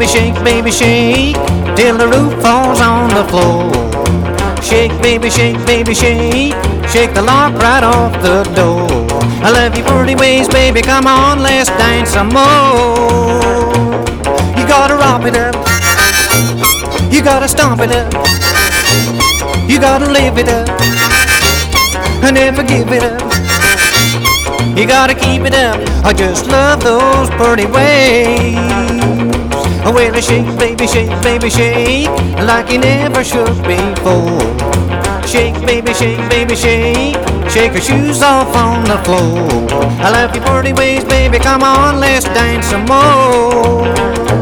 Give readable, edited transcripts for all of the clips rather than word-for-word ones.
baby, shake, till the roof falls on the floor. Shake, baby, shake, shake the lock right off the door. I love your pretty ways, baby, come on, let's dance some more. You gotta romp it up, you gotta stomp it up, you gotta live it up, and never give it up. You gotta keep it up, I just love those pretty ways. Well, shake, baby, shake, like you never should before. Shake, baby, shake, shake your shoes off on the floor. I love your pretty ways, baby, come on, let's dance some more.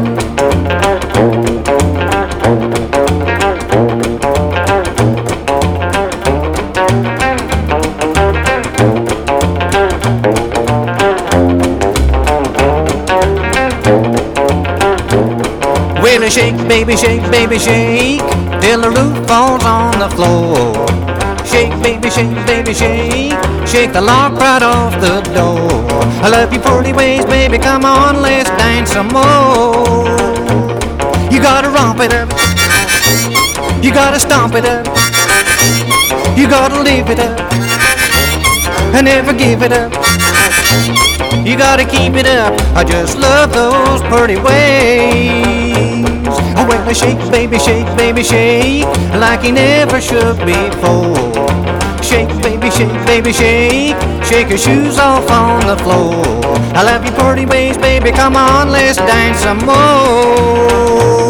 Well, shake, baby, shake, till the roof falls on the floor. Shake, baby, shake the lock right off the door. I love your pretty ways, baby, come on, let's dance some more. You gotta romp it up, you gotta stomp it up, you gotta live it up, and never give it up. You gotta keep it up, I just love those pretty ways. Well, shake, baby, shake, like you never should before. Shake, baby, shake your shoes off on the floor. I love your pretty ways, baby, come on, let's dance some more.